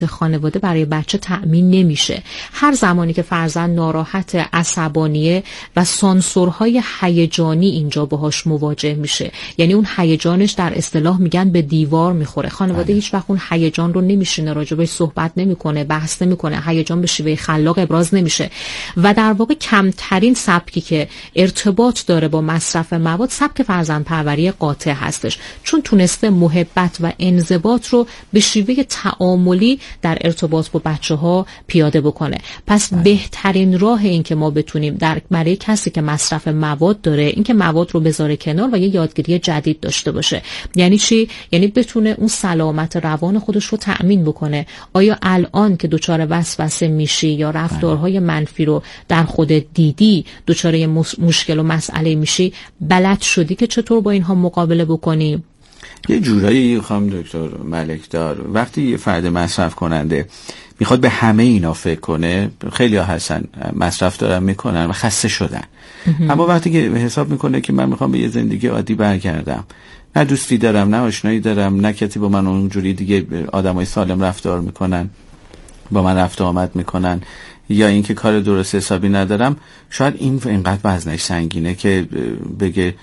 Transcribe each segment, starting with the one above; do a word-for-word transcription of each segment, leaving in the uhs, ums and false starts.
خانواده برای بچه تأمین نمیشه. هر زمانی که فرزند ناراحت، عصبانیه و سانسورهای هیجانی اینجا باهاش مواجه میشه، یعنی اون هیجانش در اصطلاح میگن به دیوار میخوره. خانواده هیچ وقت اون هیجان رو نمیشینه راجبش صحبت نمیکنه، بحث نمیکنه، هیجان به شیوه خلاق ابراز نمیشه و در واقع کمترین سبکی که ارتباط داره با مصرف مواد سبک فرزند پروری قاطع هستش، چون تونسته محبت و انضباط رو به شیوه تعاملی در ارتباط با بچه‌ها پیاده بکنه. پس آه. بهترین راه این که ما بتونیم در برای کسی که مصرف مواد داره این که مواد رو بذاره کنار و یه یادگیری جدید داشته باشه. یعنی چی؟ یعنی بتونه اون سلامت روان خودش رو تأمین بکنه. آیا الان که دچار وسوسه میشی یا رفتارهای منفی رو در خودت دیدی دچار یه مشکل و مسئله میشی، بلد شدی که چطور با اینها مقابله بکنی؟ یه جورایی خانم دکتر ملکدار وقتی یه فرد مصرف کننده میخواد به همه اینا فکر کنه، خیلی ها هستن مصرف دارن میکنن و خسته شدن، اما وقتی که حساب میکنه که من میخوام به یه زندگی عادی برگردم، نه دوستی دارم، نه آشنایی دارم، نه کسی با من اونجوری دیگه آدمای سالم رفتار میکنن، با من رفت و آمد میکنن، یا اینکه کار درست حسابی ندارم، شاید این اینقدر وزنش سنگینه که بگه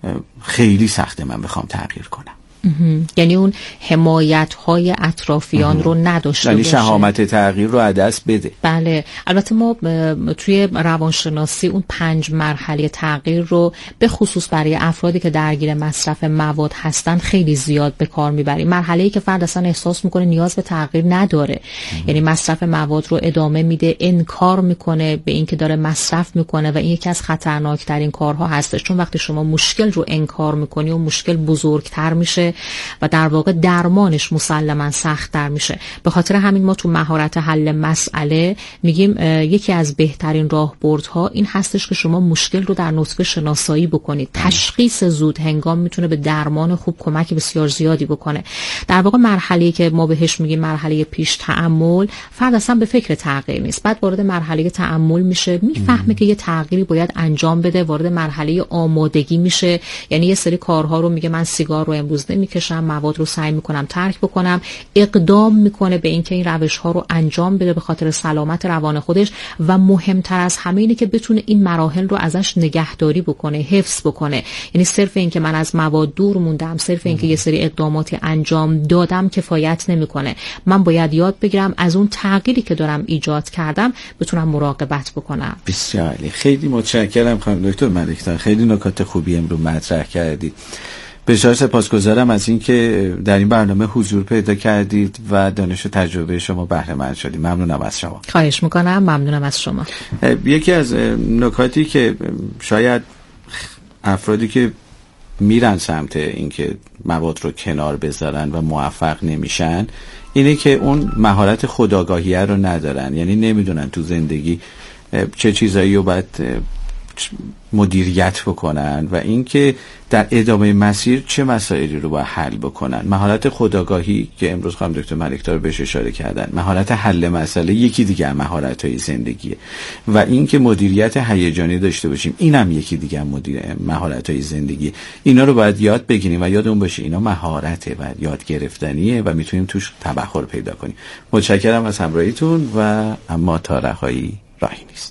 خیلی سخته من بخوام تغییر کنم. یعنی اون حمایت های اطرافیان رو نداشته یعنی باشه، شهامت تغییر رو از دست بده. بله. البته ما توی روانشناسی اون پنج مرحله تغییر رو به خصوص برای افرادی که درگیر مصرف مواد هستن خیلی زیاد به کار میبریم. مرحله‌ای که فرد اصلا احساس میکنه نیاز به تغییر نداره، یعنی مصرف مواد رو ادامه میده، انکار میکنه به اینکه داره مصرف میکنه و این یکی از خطرناکترین کارها هستش، چون وقتی شما مشکل رو انکار میکنی و مشکل بزرگتر میشه و در واقع درمانش مسلماً سخت‌تر میشه. به خاطر همین ما تو مهارت حل مسئله میگیم یکی از بهترین راهبردها این هستش که شما مشکل رو در نطفه شناسایی بکنید. تشخیص زود هنگام میتونه به درمان خوب کمک بسیار زیادی بکنه. در واقع مرحله‌ای که ما بهش میگیم مرحله پیش تأمل، فرد اصلا به فکر تغییر نیست، بعد وارد مرحله تأمل میشه، میفهمه که یه تغییری باید انجام بده، وارد مرحله آمادگی میشه، یعنی یه سری کارها رو میگه من سیگار رو امروز نمیکشم، مواد رو سعی میکنم ترک بکنم، اقدام میکنه به اینکه این روش ها رو انجام بده به خاطر سلامت روان خودش و مهمتر از همه اینه که بتونه این مراحل رو ازش نگهداری بکنه، حفظ بکنه. یعنی صرف این که من از مواد دور موندم، صرف این که یه سری اقداماتی انجام دادم کفایت نمیکنه. من باید یاد بگیرم از اون تغییری که دارم ایجاد کردم بتونم مراقبت بکنم. بسیار عالی. خیلی متشکرم خانم دکتر ملکدار، خیلی نکات خوبی امروز مطرح کردید. بسیار سپاسگزارم از اینکه در این برنامه حضور پیدا کردید و دانش و تجربه شما بهره مند شدیم. ممنونم از شما. خواهش میکنم. ممنونم از شما. یکی از نکاتی که شاید افرادی که میرن سمت اینکه مواد رو کنار بذارن و موفق نمیشن اینه که اون مهارت خودآگاهی رو ندارن، یعنی نمیدونن تو زندگی چه چیزایی رو باید مدیریت بکنن و اینکه در ادامه مسیر چه مسائلی رو باید حل بکنن. مهارت خودآگاهی که امروز خانم دکتر ملکدار بهش اشاره کردن، مهارت حل مسئله یکی دیگه مهارت‌های زندگیه و اینکه مدیریت هیجانی داشته باشیم اینم یکی دیگه مدیر مهارت‌های زندگی. اینا رو باید یاد بگیریم و یادمون باشه اینا مهارته و یاد گرفتنیه و میتونیم توش تبحر پیدا کنیم. متشکرم از همراهیتون و اما تا رهایی راهی نیست.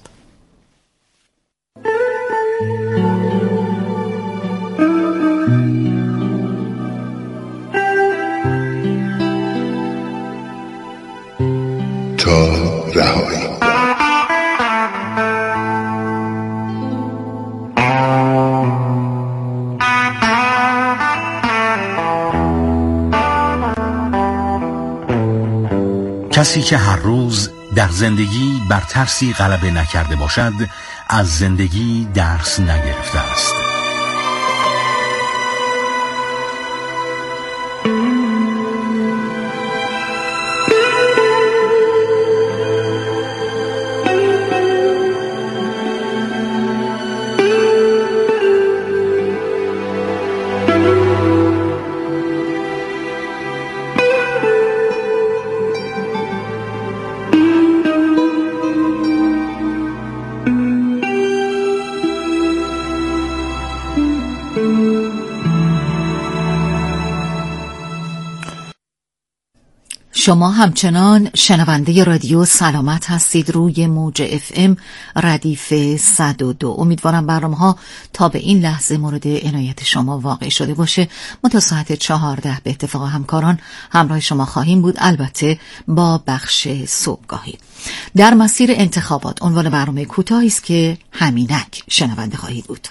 تا رهایی. کسی که هر روز در زندگی بر ترسی غلبه نکرده باشد از زندگی درس نگرفته است. شما همچنان شنونده رادیو سلامت هستید روی موج اف ام ردیف صد و دو. امیدوارم برنامه‌ها تا به این لحظه مورد عنایت شما واقع شده باشه. ما تا ساعت چهارده به اتفاق همکاران همراه شما خواهیم بود، البته با بخش صبحگاهی. در مسیر انتخابات عنوان برنامه کوتاهی است که همینک شنونده خواهید بود.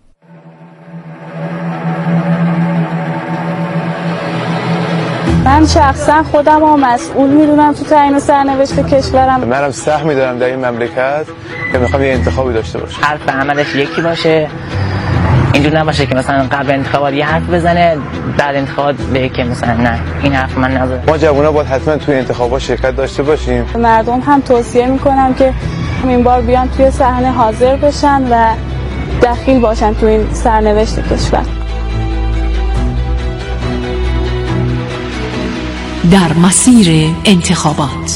من شخصا خودم رو مسئول میدونم تو تعیین سرنوشت کشورم. منم سهمی دارم در این مملکت که میخوام یه انتخابی داشته باشم. حرف عملش یکی باشه، اینجور نباشه که مثلا قبل انتخابات یه حرف بزنه بعد انتخابات بگه که مثلا نه این حرف من نزد. ما جوونا باید حتما توی انتخابات شرکت داشته باشیم. مردم هم توصیه میکنم که این بار بیان توی صحنه حاضر بشن و دخیل باشن توی این سرنوشت کشور. در مسیر انتخابات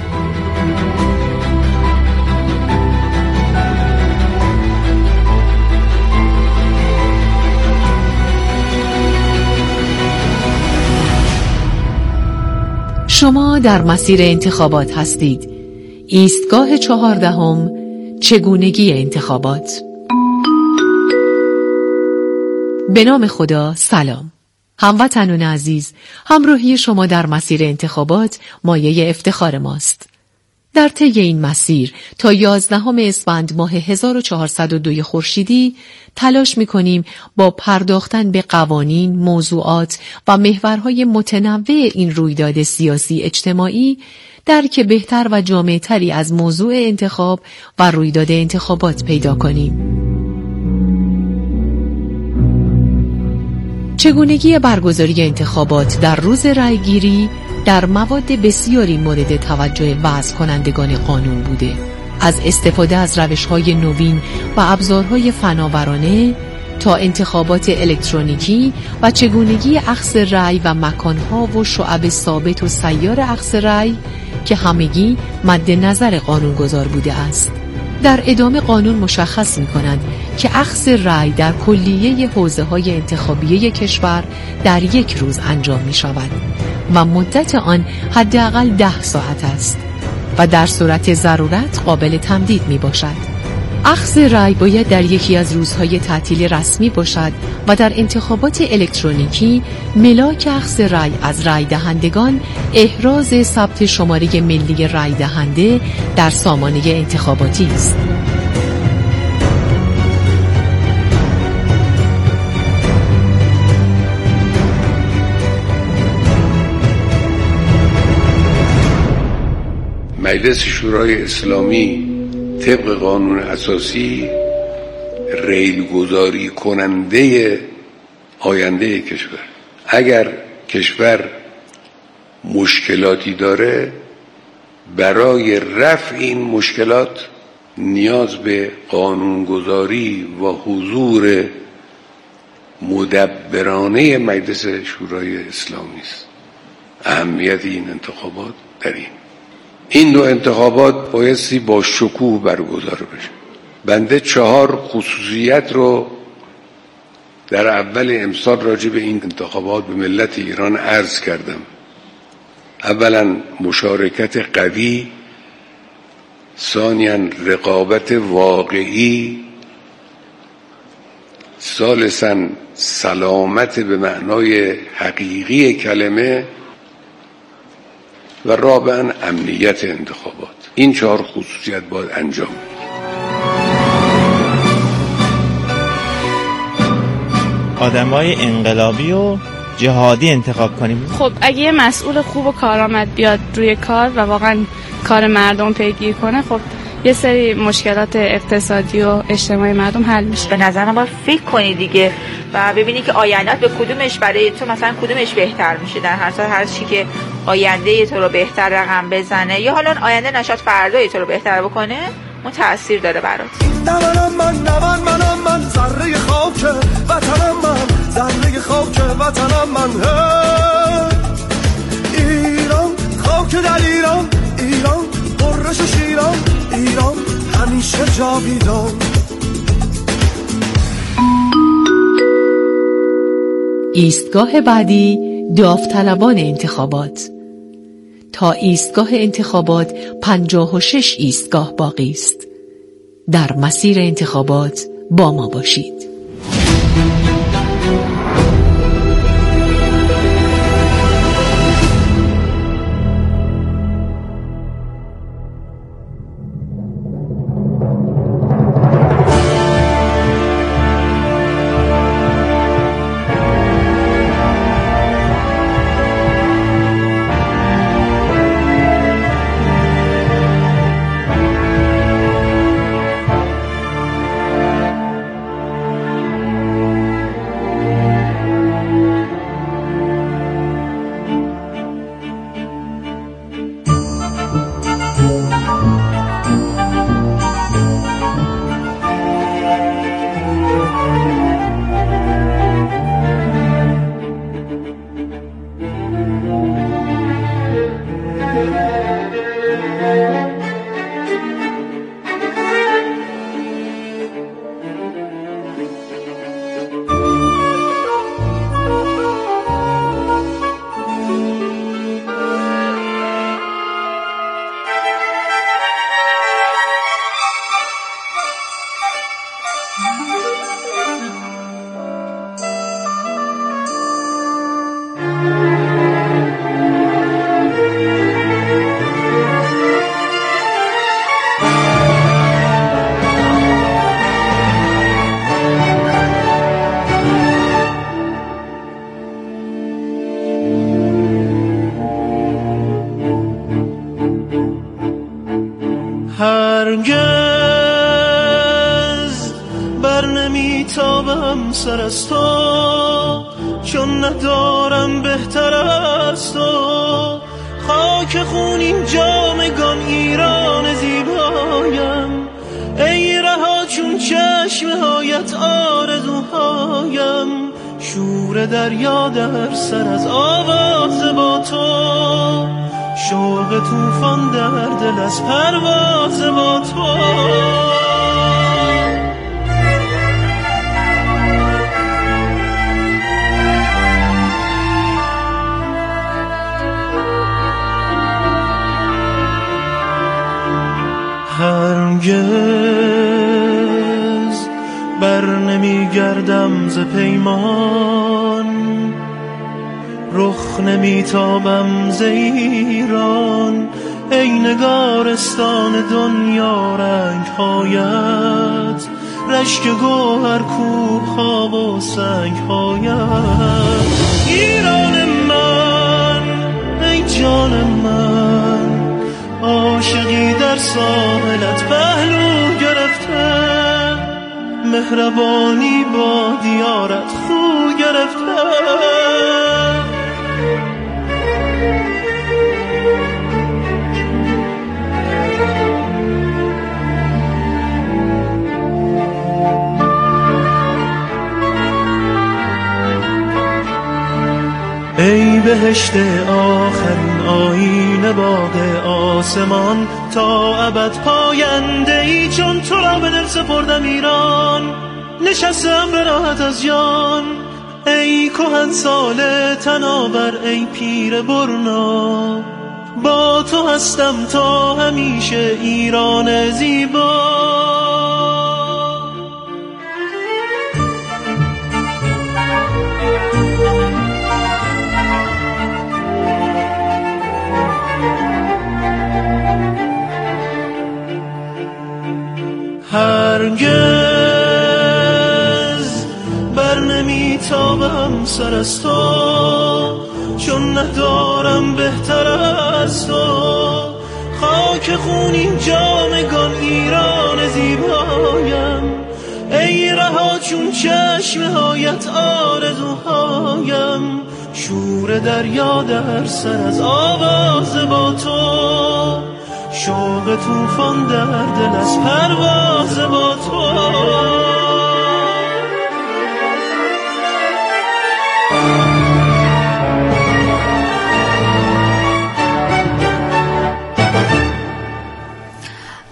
شما در مسیر انتخابات هستید. ایستگاه چهاردهم، چگونگی انتخابات. به نام خدا، سلام. هموطنان عزیز، همراهی شما در مسیر انتخابات مایه افتخار ماست. در طی این مسیر تا یازدهم اسفند ماه هزار و چهارصد و دو خورشیدی تلاش می‌کنیم با پرداختن به قوانین، موضوعات و محورهای متنوع این رویداد سیاسی اجتماعی درک بهتر و جامع‌تری از موضوع انتخاب و رویداد انتخابات پیدا کنیم. چگونگی برگزاری انتخابات در روز رأیگیری در مواد بسیاری مورد توجه وضع کنندگان قانون بوده، از استفاده از روش‌های نوین و ابزارهای فناورانه تا انتخابات الکترونیکی و چگونگی اخذ رأی و مکانها و شعب ثابت و سیار اخذ رأی که همگی مد نظر قانونگذار بوده است. در ادامه قانون مشخص می‌کند که اخذ رأی در کلیه حوزه‌های انتخابیه کشور در یک روز انجام می‌شود و مدت آن حداقل ده ساعت است و در صورت ضرورت قابل تمدید می‌باشد. اخذ رأی باید در یکی از روزهای تعطیل رسمی باشد و در انتخابات الکترونیکی ملاک اخذ رأی از رأی دهندگان احراز ثبت شماره ملی رأی دهنده در سامانه انتخاباتی است. مجلس شورای اسلامی طبق قانون اساسی ریلگذاری کننده آینده کشور. اگر کشور مشکلاتی داره، برای رفع این مشکلات نیاز به قانونگذاری و حضور مدبرانه مجلس شورای اسلامی است. اهمیت این انتخابات در این این دو انتخابات بایستی با شکوه برگزار بشه. بنده چهار خصوصیت رو در اول امسال راجع به این انتخابات به ملت ایران عرض کردم. اولا مشارکت قوی، ثانیاً رقابت واقعی، ثالثاً سلامت به معنای حقیقی کلمه و رابعاً امنیت انتخابات. این چهار خصوصیت باید انجام آدمای انقلابی و جهادی انتخاب کنیم. خب اگه یه مسئول خوب و کارآمد بیاد روی کار و واقعا کار مردم پیگیری کنه، خب یه سری مشکلات اقتصادی و اجتماعی مردم حل میشه. به نظر من باید فکر کنی دیگه و ببینی که آیندهت به کدومش برای تو مثلا کدومش بهتر میشه. در هر صورت هر چی که آینده تو رو بهتر رقم بزنه یا حالا آینده نشاط فردای تو رو بهتر بکنه، اون تأثیر داره برات. نوانم من نوان منم من ذره خاک وطنم من ذره خاک وطنم من ایران خاک در ایران ایران قرش شیران ایران همیشه جاویدان. ایستگاه بعدی داوطلبان انتخابات. تا ایستگاه انتخابات پنجاه و شش ایستگاه باقی است. در مسیر انتخابات با ما باشید. هرگز بر نمیتابم سر از تو، چون ندارم بهتر از تو. خاک خونین جامگان ایران زیبایم، ای رها چون چشم هایت آرزوهایم. شور دریا در سر از آواز با تو، شوق توفان در دل از پرواز با تو. هرگز بر نمی گردم ز پیمان، رخ نمی تابم ز ایران. ای نگارستان دنیا رنگ هایت، رشک گوهر کوه ها و سنگ هایت. ایران من ای جان من، عاشقی در ساحلت پهلو گرفته. مهربانی با دیارت خو گرفته. ای بهشت آخرین آیین باغ آسمان، تا ابد پاینده ای چون تو را به دل سپردم ایران. نشستم به راحت از جان، ای کهنسال تناور، ای پیر برنا. با تو هستم تا همیشه ایران زیبا. هرگز بر نمی تابم سر از تو، چون ندارم بهتر از تو. خاک خونین جامگان ایران زیبایم، ای رها چون چشم هایت آرزوهایم. شور دریا در سر از آواز با تو، شوق توفان در دل از پرواز با تو.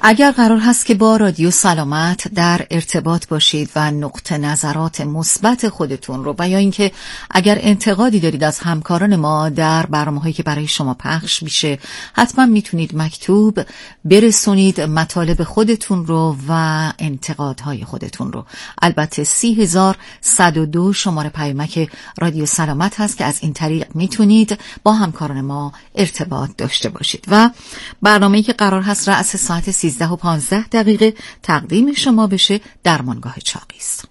اگر قرار هست که با رادیو سلامت در ارتباط باشید و نقطه نظرات مثبت خودتون رو و یا اینکه اگر انتقادی دارید از همکاران ما در برنامه‌هایی که برای شما پخش میشه، حتما میتونید مکتوب برسونید مطالب خودتون رو و انتقادهای خودتون رو. البته سی هزار صد و دو شماره پیامک رادیو سلامت هست که از این طریق میتونید با همکاران ما ارتباط داشته باشید. و برنامه‌ای که قرار هست رأس ساعت سیزده و پانزده دقیقه تقدیم شما بشه درمانگاه چاقی است.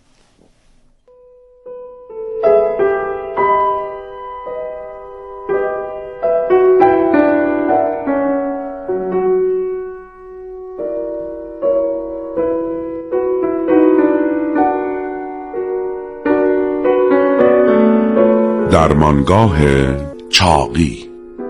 درمانگاه چاقی.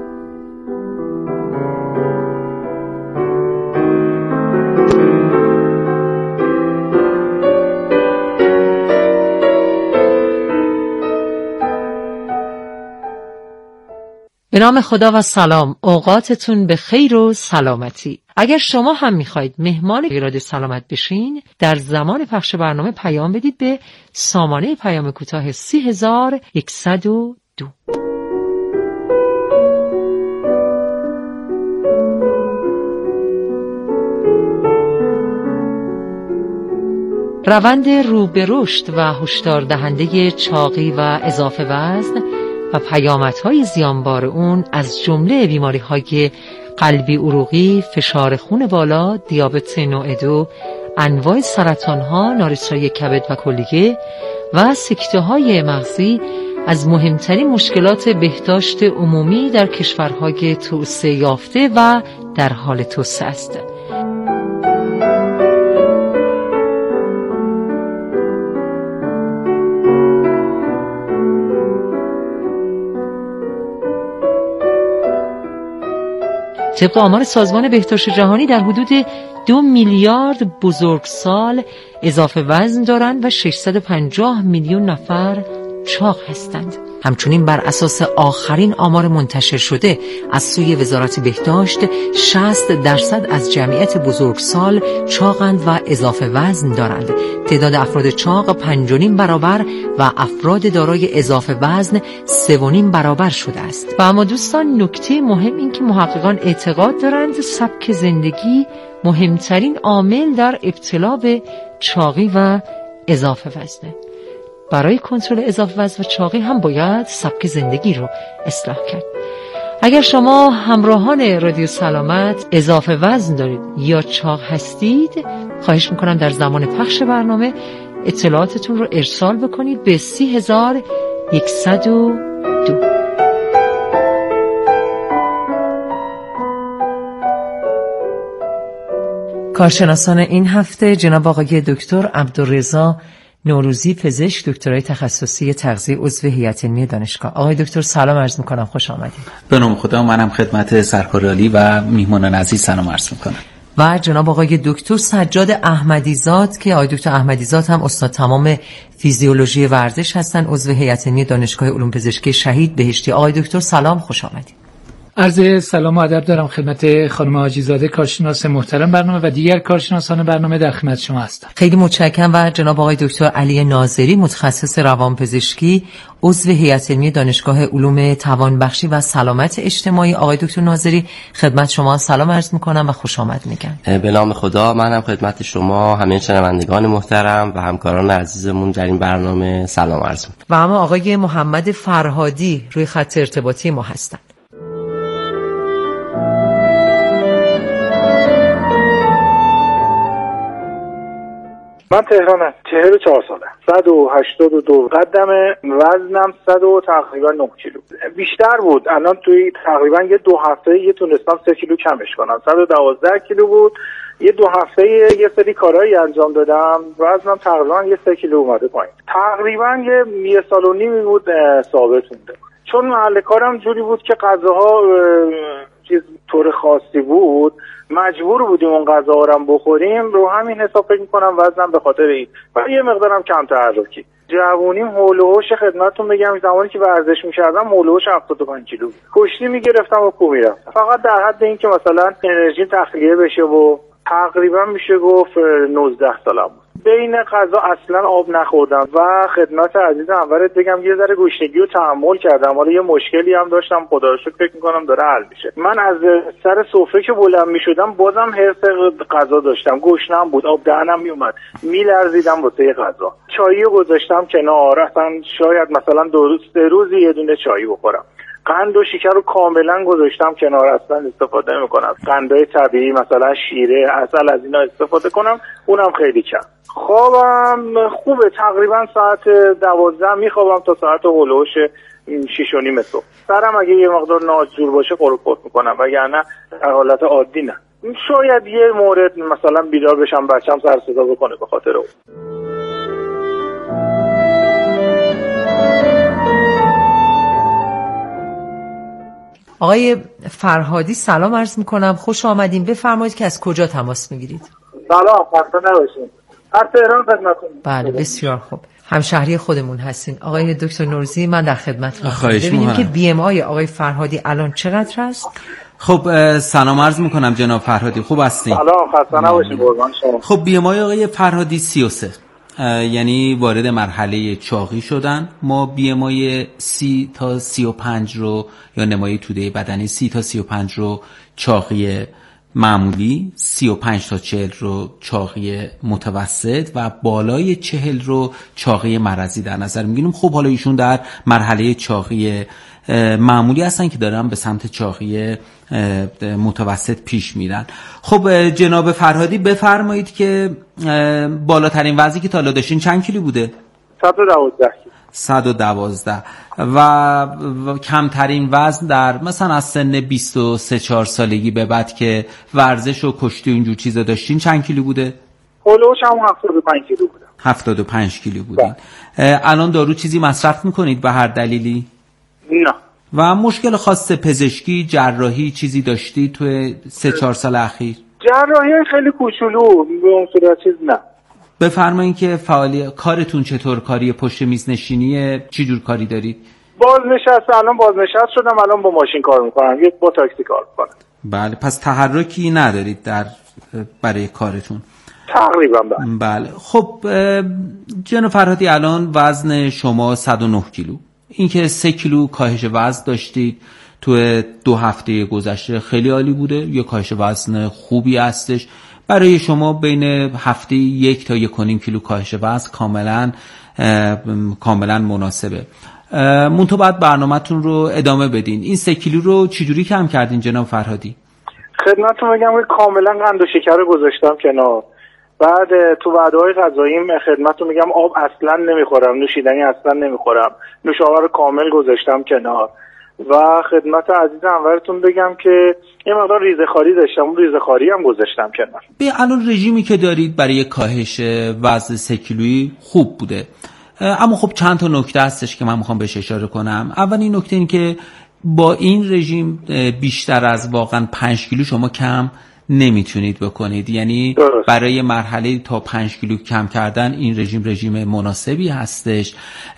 به نام خدا و سلام. اوقاتتون به خیر و سلامتی. اگر شما هم میخواید مهمان رادیو سلامت بشین، در زمان پخش برنامه پیام بدید به سامانه پیام کوتاه سی هزار و صد و دو. روند رو به رشد و هشدار دهنده چاقی و اضافه وزن و پیامدهای زیانبار اون از جمله بیماری‌های قلبی عروقی، فشار خون بالا، دیابت نوع دو، انواع سرطان‌ها، نارسایی کبد و کلیه و سکته‌های مغزی از مهمترین مشکلات بهداشت عمومی در کشورهای توسعه یافته و در حال توسعه است. طبق آمار سازمان بهداشت جهانی در حدود دو میلیارد بزرگسال اضافه وزن دارند و ششصد و پنجاه میلیون نفر چاق هستند. همچنین بر اساس آخرین آمار منتشر شده از سوی وزارت بهداشت، شصت درصد از جمعیت بزرگسال چاقند و اضافه وزن دارند. تعداد افراد چاق پنج و نیم برابر و افراد دارای اضافه وزن سه و نیم برابر شده است. و اما دوستان، نکته مهم این که محققان اعتقاد دارند سبک زندگی مهمترین عامل در ابتلا به چاقی و اضافه وزنه. برای کنترل اضافه وزن و چاقی هم باید سبک زندگی رو اصلاح کرد. اگر شما همراهان رادیو سلامت اضافه وزن دارید یا چاق هستید، خواهش میکنم در زمان پخش برنامه اطلاعاتتون رو ارسال بکنید به سی هزار و صد و دو. کارشناسان این هفته جناب آقای دکتر عبدالرضا نوروزی، پزشک، دکترای تخصصی تغذیه، عضو هیئت علمی دانشگاه. آقای دکتر سلام عرض میکنم، خوش آمدید. به نام خدا، منم خدمت سرکار عالی و میهمانان عزیز سلام عرض میکنم. و جناب آقای دکتر سجاد احمدیزاد که آقای دکتر احمدیزاد هم استاد تمام فیزیولوژی ورزش هستن، عضو هیئت علمی دانشگاه علوم پزشکی شهید بهشتی. آقای دکتر سلام، خوش آمدید. عرض سلام و ادب دارم خدمت خانم حاجیزاده، کارشناس محترم برنامه و دیگر کارشناسان برنامه در خدمت شما هستم. خیلی متشکرم. و جناب آقای دکتر علی ناظری، متخصص روانپزشکی، عضو هیئت علمی دانشگاه علوم توانبخشی و سلامت اجتماعی. آقای دکتر ناظری، خدمت شما سلام عرض میکنم و خوش آمد میگم. به نام خدا، منم خدمت شما همه شنوندگان محترم و همکاران عزیزمون در این برنامه سلام عرض میکنم. و اما آقای محمد فرهادی روی خط ارتباطی ما هستند. من تهرانم، چهل و چهار ساله، صد و هشتاد و دو قدمه، وزنم صد و تقریبا نه کیلو. بیشتر بود، الان توی تقریبا یه دو هفته یه تونستم سه کیلو کمش کنم. صد و دوازده کیلو بود، یه دو هفته یه سری کارهایی انجام دادم، وزنم تقریبا یه سه کیلو اومده پایین. تقریبا یه یه سال و نیمی بود ثابت مونده. چون محل کارم جوری بود که غذاها چیز طور خاصی بود، مجبور بودیم اون غذاها رو بخوریم، رو همین حساب فکر می‌کنم وزنم به خاطر این و یه مقدارم کم تحرکی. جوونیم هول و هوش خدمتتون بگم زمانی که ورزش می‌کردم هول و هوش هفتاد و پنج کیلو. کشتی می‌گرفتم و کو می‌رفتم. فقط در حد این که مثلا انرژی تخلیه بشه و تقریبا میشه گفت نوزده سالم بود. بین غذا اصلا آب نخوردم و خدمت عزیز انورت بگم یه ذره گشنگی رو تحمل کردم. حالا یه مشکلی هم داشتم، خدا رو شکر فکر میکنم داره حل میشه. من از سر سفره که بلند میشدم بازم حرص غذا داشتم، گشنم بود، آب دهنم میومد، میلرزیدم واسه غذا. چایی رو گذاشتم کنار، اصلا شاید مثلا دو روز سه روزی یه دونه چایی بخورم. قند و شکر رو کاملا گذاشتم کنار، اصلا استفاده نمی‌کنم. قندهای طبیعی مثلا شیره، عسل، از اینا استفاده کنم، اونم خیلی کم. خوابم خوبه، تقریبا ساعت دوازده میخوابم تا ساعت هلوش شیش و نیم صبح. سرم اگه یه مقدار ناجور باشه قرق قرق میکنم، وگرنه در حالت عادی نه. شاید یه مورد مثلا بیدار بشم بچم سر صدا بکنه به خاطر اون. آقای فرهادی سلام عرض میکنم، خوش آمدین. بفرمایید که از کجا تماس میگیرید؟ سلام، خسته نباشید. از تهران خدمتتون. بله بسیار خوب، همشهری خودمون هستین. آقای دکتر نوروزی من در خدمتتون. خواهش ببینیم می‌کنم که بی ام آی آقای فرهادی الان چقدر هست؟ خب سلام عرض میکنم جناب فرهادی، خوب هستین؟ سلام، خسته نباشید قربان شما. خب بی ام آی آقای فرهادی سی و سه، یعنی وارد مرحله چاقی شدن. ما بی ام آی سی تا سی و پنج رو یا نمای توده بدنی سی تا سی و پنج رو چاقی معمولی، سی و پنج تا چهل رو چاقی متوسط و بالای چهل رو چاقی مرضی در نظر میگیریم. خب حالا ایشون در مرحله چاقی معمولی هستن که دارن به سمت چاقی متوسط پیش میرن. خب جناب فرهادی بفرمایید که بالاترین وزنی که تا حالا داشتین چند کیلو بوده؟ صد و دوازده. صد و دوازده. و, و کمترین وزن در مثلا از سن بیست و سه چهار سالگی به بعد که ورزش و کشتی و اینجور چیزا داشتین چند کیلو بوده؟ هولوش هم هفتاد و پنج کیلو بودم. هفتاد و پنج کیلو بودین. الان دارو چیزی مصرف میکنید به هر دلیلی؟ نه. و مشکل خاص پزشکی، جراحی چیزی داشتی توی سه چهار سال اخیر؟ جراحی خیلی کوچولو، به اون صورت چیز نه. بفرمایید که فعالیت کارتون چطور؟ کاری پشت میز نشینیه؟ چی جور کاری دارید؟ بازنشسته، الان بازنشسته شدم، الان با ماشین کار میکنم، یک با تاکسی کار میکنم. بله، پس تحرکی ندارید در برای کارتون؟ تقریبا بله. بله. خب جناب فرهادی الان وزن شما صد و نه کیلو، اینکه سه کیلو کاهش وزن داشتید تو دو هفته گذشته خیلی عالی بوده، یه کاهش وزن خوبی هستش برای شما. بین هفته یک تا یک و نیم کیلو کاهش وزن کاملا کاملا مناسبه. منتها بعد برنامه‌تون رو ادامه بدین. این سه کیلو رو چجوری کم کردین جناب فرهادی؟ خدمتتون میگم که کاملا قند و شکر رو گذاشتم کنار. بعد تو وعده‌های غذاییم خدمتتون میگم آب اصلا نمیخورم، نوشیدنی اصلا نمیخورم، نوشابه رو کامل گذاشتم کنار. و خدمت عزیز انورتون بگم که یه مقدار ریزه‌خواری داشتم، اون ریزه‌خواری هم گذاشتم کنار. به الان رژیمی که دارید برای کاهش وزن سه کیلویی خوب بوده، اما خب چند تا نکته هستش که من میخوام بهش اشاره کنم. اولین نکته این که با این رژیم بیشتر از واقعا پنج کیلو شما کم نمیتونید بکنید، یعنی درست. برای مرحله تا پنج کیلو کم کردن این رژیم رژیم مناسبی هستش،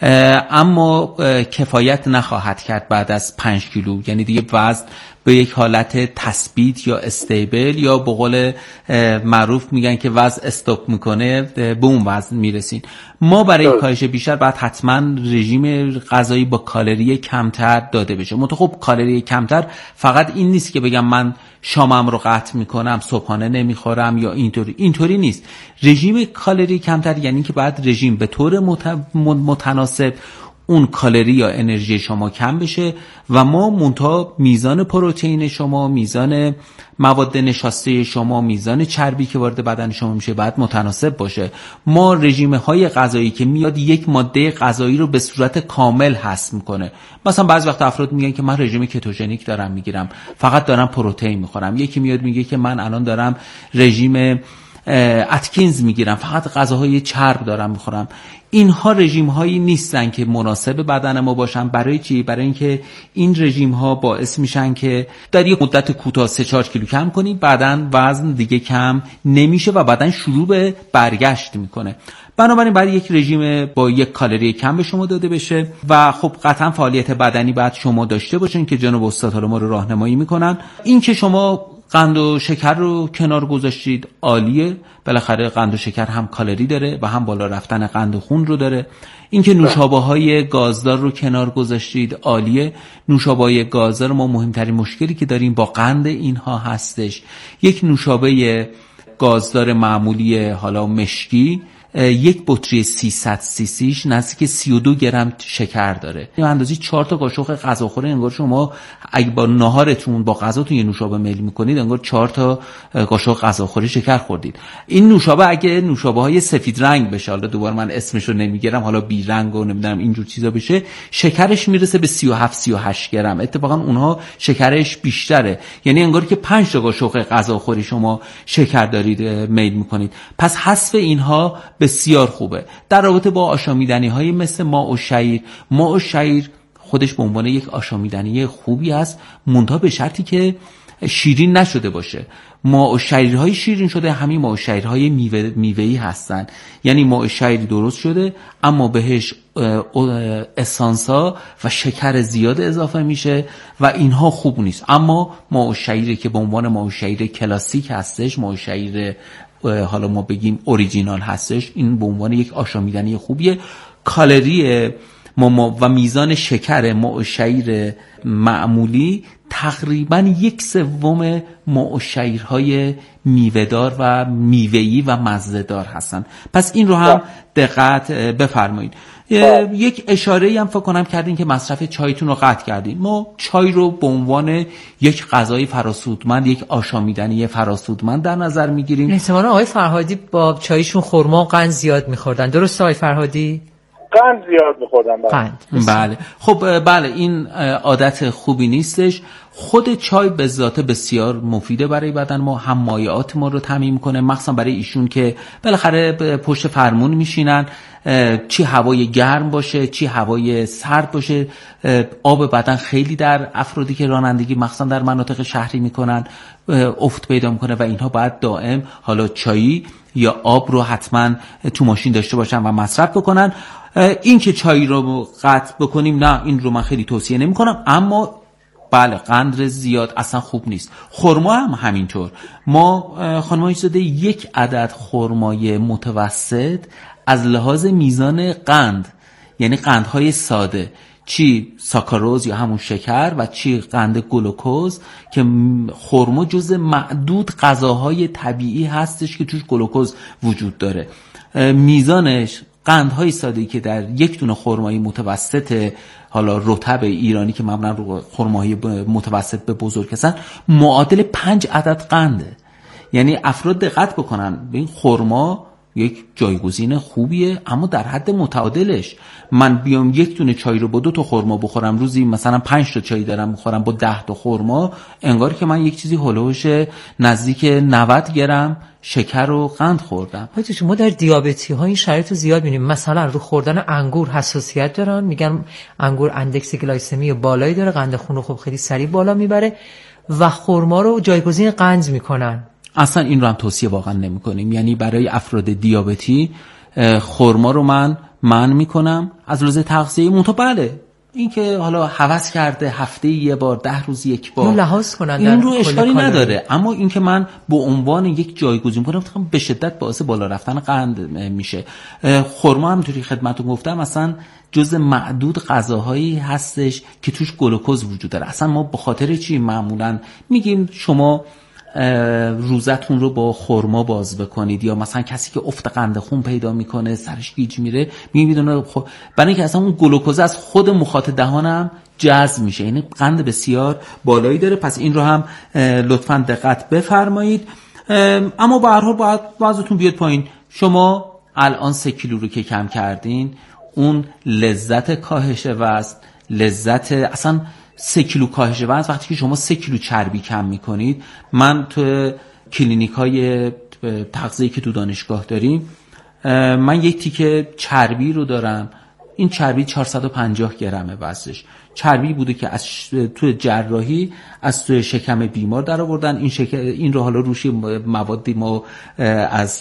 اما کفایت نخواهد کرد بعد از پنج کیلو، یعنی دیگه وزن به یک حالت تثبیت یا استیبل یا به قول معروف میگن که وزن استاپ میکنه به اون وزن میرسین. ما برای کاهش بیشتر بعد حتما رژیم غذایی با کالری کمتر داده بشه. منتها خب کالری کمتر فقط این نیست که بگم من شامم رو قطع میکنم، صبحانه نمیخورم یا اینطوری اینطوری نیست. رژیم کالری کمتر یعنی که بعد رژیم به طور متناسب اون کالری یا انرژی شما کم بشه و ما منتها میزان پروتئین شما، میزان مواد نشاسته شما، میزان چربی که وارد بدن شما میشه بعد متناسب باشه. ما رژیم های غذایی که میاد یک ماده غذایی رو به صورت کامل حذف میکنه. مثلا بعضی وقت افراد میگن که من رژیم کتوژنیک دارم میگیرم، فقط دارم پروتئین میخورم. یکی میاد میگه که من الان دارم رژیم اتکینز میگیرم، فقط غذاهای چرب دارم میخورم. اینها رژیم هایی نیستن که مناسب بدن ما باشن. برای چی؟ برای اینکه این رژیم ها باعث میشن که در یک مدت کوتاه سه چهار کیلو کم کنی، بعدن وزن دیگه کم نمیشه و بدن شروع به برگشت میکنه. بنابراین باید یک رژیم با یک کالری کم به شما داده بشه و خب قطعا فعالیت بدنی باید شما داشته باشین که جناب استاد ما رو راهنمایی میکنن. این که شما قند و شکر رو کنار گذاشتید، عالیه. بالاخره قند و شکر هم کالری داره و هم بالا رفتن قند خون رو داره. اینکه نوشابه‌های گازدار رو کنار گذاشتید، عالیه. نوشابه‌های گازدار ما مهمترین مشکلی که داریم با قند اینها هستش. یک نوشابه گازدار معمولی حالا مشکی یک بطری سیصد سی سیش نزدیک سی و دو گرم شکر داره. این اندازه چهار تا قاشق غذاخوری. انگار شما اگه با ناهارتون با غذاتون یه نوشابه میل میکنید، انگار چهار تا قاشق غذاخوری شکر خوردید. این نوشابه اگه نوشابه های سفید رنگ بشه، حالا دوباره من اسمشو نمیگیرم، حالا بی رنگ و نمیدونم اینجور چیزا بشه، شکرش میرسه به سی و هفت سی و هشت گرم. اتفاقا اونها شکرش بیشتره. یعنی انگار که پنج تا قاشق غذاخوری شما شکر دارید میل میکنید. پس حذف اینها بسیار خوبه. در رابطه با آشامیدنی های مثل ماء و شعیر، ماء و شعیر خودش به عنوان یک آشامیدنی خوبی است، منتها به شرطی که شیرین نشده باشه. ماء و شعیرهای شیرین شده همین ماء و شعیرهای میوه میوه‌ای هستن. یعنی ماء و شعیری درست شده اما بهش اسانسا و شکر زیاد اضافه میشه و اینها خوب نیست. اما ماء و شعیری که به عنوان ماء و شعیر کلاسیک هستش، ماء و شعیر حالا ما بگیم اوریجینال هستش، این به عنوان یک آشامیدنی خوبیه. کالری ما و میزان شکر ماء و شعیر معمولی تقریبا یک سوم ماء و شعیرهای میوه‌دار و میوه‌ای و مزه‌دار هستن. پس این رو هم دقت بفرمایید. یک اشاره‌ای هم فکر کنم کردین که مصرف چایتون رو قطع کردین. ما چای رو به عنوان یک غذای فراسودمند، یک آشامیدنی فراسودمند در نظر میگیریم. احتمالاً آقای فرهادی با چایشون خرما و قند زیاد می‌خوردن. درسته آقای فرهادی؟ قند زیاد می‌خوردن. قند. بله. خب بله، این عادت خوبی نیستش. خود چای به ذات بسیار مفیده برای بدن ما، هم مایعات ما رو تامین می‌کنه، مخصوصا برای ایشون که بالاخره پشت فرمون میشینن، چی هوای گرم باشه چی هوای سرد باشه، آب بدن خیلی در افرادی که رانندگی مخصوصا در مناطق شهری میکنن افت پیدا میکنه و اینها باید دائم حالا چایی یا آب رو حتما تو ماشین داشته باشن و مصرف بکنن. این که چای رو قطع بکنیم، نه، این رو من خیلی توصیه نمی کنم. اما بله، قند زیاد اصلا خوب نیست. خرما هم همینطور. ما خانم آقای‌زاده یک عدد خرمای متوسط از لحاظ میزان قند، یعنی قندهای ساده، چی ساکاروز یا همون شکر و چی قند گلوکوز، که خرما جز معدود غذاهای طبیعی هستش که توش گلوکوز وجود داره. میزانش قندهای ساده‌ای که در یک دونه خرمای متوسط حالا رطب ایرانی که معمولا رو خرماهای متوسط به بزرگ هستن معادل پنج عدد قنده. یعنی افراد دقت بکنن به این خرما یک جایگزین خوبیه اما در حد متعادلش. من بیام یک دونه چای رو با دو تا خرما بخورم، روزی مثلا پنج تا چای دارم میخورم با ده تا خرما، انگار که من یک چیزی هولوش نزدیک نود گرم شکر و قند خوردم. حتی شما در دیابتی ها این شرایط رو زیاد می‌بینیم. مثلا رو خوردن انگور حساسیت دارن، میگن انگور اندکس گلایسمی بالایی داره، قند خون رو خب خیلی سریع بالا میبره و خرما رو جایگزین قند میکنن. اصلا این رو هم توصیه واقعا نمی کنیم. یعنی برای افراد دیابتی خرما رو من من میکنم از لحاظ تغذیه. منتها بله، این که حالا هوس کرده هفته یه بار، ده روز یک بار، لحاظ کنن این رو اشکالی نداره. اما این که من به عنوان یک جایگزین کنم به شدت باعث بالا رفتن قند میشه. خرما همونطوری خدمتتون گفتم اصلا جز معدود غذاهایی هستش که توش گلوکوز وجود داره. اصلا ما به خاطر چی معمولا میگیم شما روزتون رو با خرما باز بکنید، یا مثلا کسی که افت قند خون پیدا میکنه سرش گیج میره میبینه خب برای اینکه اصلا اون گلوکوز از خود مخاط دهانم جذب میشه، یعنی قند بسیار بالایی داره. پس این رو هم لطفاً دقت بفرمایید. اما به هر حال باید وزنتون بیاد پایین. شما الان سه کیلو رو که کم کردین، اون لذت کاهش وزن، لذت اصلا سه کیلو کاهش وزن، وقتی که شما سه کیلو چربی کم میکنید، من تو کلینیک های تغذیه‌ای که تو دانشگاه داریم، من یک تیکه چربی رو دارم. این چربی چهارصد و پنجاه گرمه وزنش. چربی بوده که از تو جراحی از تو شکم بیمار در آوردن. این شکم این رو حالا روشی موادی ما از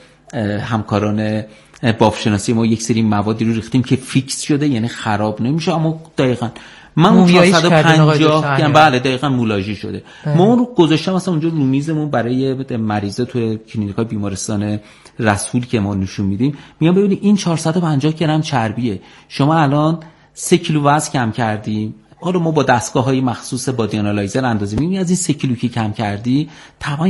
همکاران بافشناسی ما یک سری موادی رو ریختیم که فیکس شده، یعنی خراب نمیشه. اما دقیقاً من اون چهارصد و پنجاه گرم بله دقیقاً مولاژی شده. اه. ما اون رو گذاشتم مثلا اونجا رو میزمون برای مریضا تو کلینیکای بیمارستان رسول که ما نشون میدیم، میگم ببینید این چهارصد و پنجاه گرم چربیه، شما الان سه کیلو وزن کم کردی، حالا ما با دستگاه‌های مخصوص بادی آنالایزر اندازه می‌بینیم از این سه کیلو که کم کردی توان